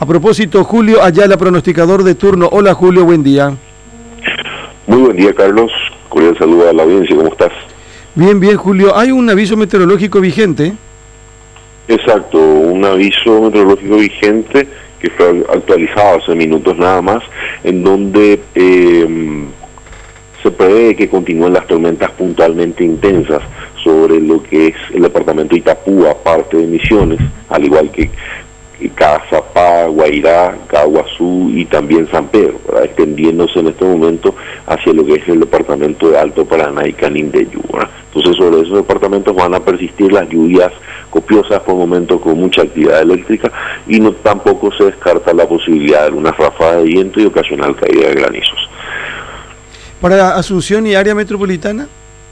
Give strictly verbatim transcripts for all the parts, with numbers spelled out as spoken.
A propósito, Julio Ayala, pronosticador de turno. Hola Julio, buen día. Muy buen día, Carlos. Cordial saludo a la audiencia, ¿cómo estás? Bien, bien, Julio. ¿Hay un aviso meteorológico vigente? Exacto, un aviso meteorológico vigente que fue actualizado hace minutos nada más, en donde eh, se prevé que continúen las tormentas puntualmente intensas sobre lo que es el departamento de Itapúa, parte de Misiones, al igual que Cazapá, Guairá, Caguazú y también San Pedro, ¿verdad? Extendiéndose en este momento hacia lo que es el departamento de Alto Paraná y Canindeyú, ¿verdad? Entonces sobre esos departamentos van a persistir las lluvias copiosas por momentos con mucha actividad eléctrica y no tampoco se descarta la posibilidad de una ráfaga de viento y ocasional caída de granizos. ¿Para Asunción y área metropolitana?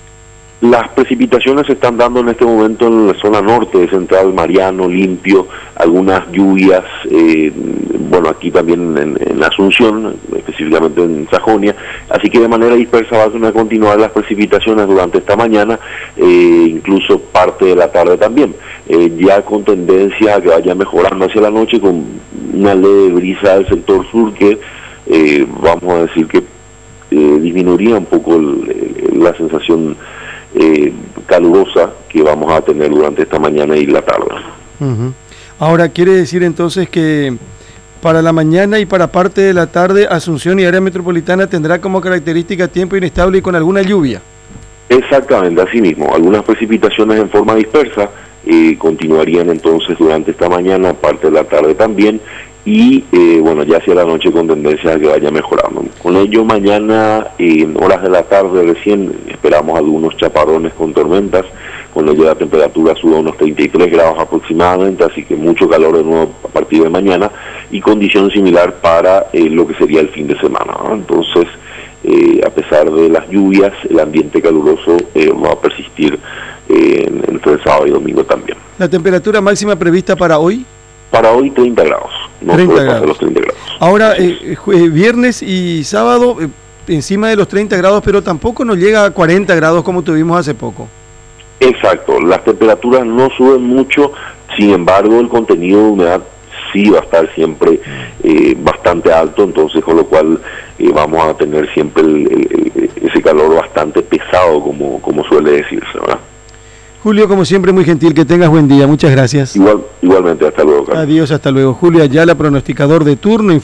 Las precipitaciones se están dando en este momento en la zona norte de Central, Mariano, Limpio, algunas lluvias, eh, bueno, aquí también en, en Asunción, específicamente en Sajonia, así que de manera dispersa van a continuar las precipitaciones durante esta mañana, eh, incluso parte de la tarde también, eh, ya con tendencia a que vaya mejorando hacia la noche con una leve brisa del sector sur que eh, vamos a decir que eh, disminuiría un poco el, el, la sensación Eh, calurosa que vamos a tener durante esta mañana y la tarde. Uh-huh. Ahora, quiere decir entonces que para la mañana y para parte de la tarde, Asunción y área metropolitana tendrá como característica tiempo inestable y con alguna lluvia. Exactamente, así mismo. Algunas precipitaciones en forma dispersa eh, continuarían entonces durante esta mañana, parte de la tarde también, y eh, bueno, ya hacia la noche con tendencia a que vaya mejorando. Con ello mañana eh, en horas de la tarde recién esperamos algunos chaparrones con tormentas, con ello la temperatura sube a unos treinta y tres grados aproximadamente, así que mucho calor de nuevo a partir de mañana y condición similar para eh, lo que sería el fin de semana, ¿no? Entonces eh, a pesar de las lluvias el ambiente caluroso eh, va a persistir eh, entre el sábado y domingo también. ¿La temperatura máxima prevista para hoy? Para hoy treinta grados, no treinta grados. Los treinta grados. Ahora, eh, eh, viernes y sábado, eh, encima de los treinta grados, pero tampoco nos llega a cuarenta grados como tuvimos hace poco. Exacto, las temperaturas no suben mucho, sin embargo el contenido de humedad sí va a estar siempre eh, bastante alto, entonces con lo cual eh, vamos a tener siempre el, el, ese calor bastante pesado, como, como suele decirse, ¿verdad? Julio, como siempre, muy gentil, que tengas buen día, muchas gracias. Igual, igualmente, hasta luego, Carlos. Adiós, hasta luego. Julio Ayala, pronosticador de turno.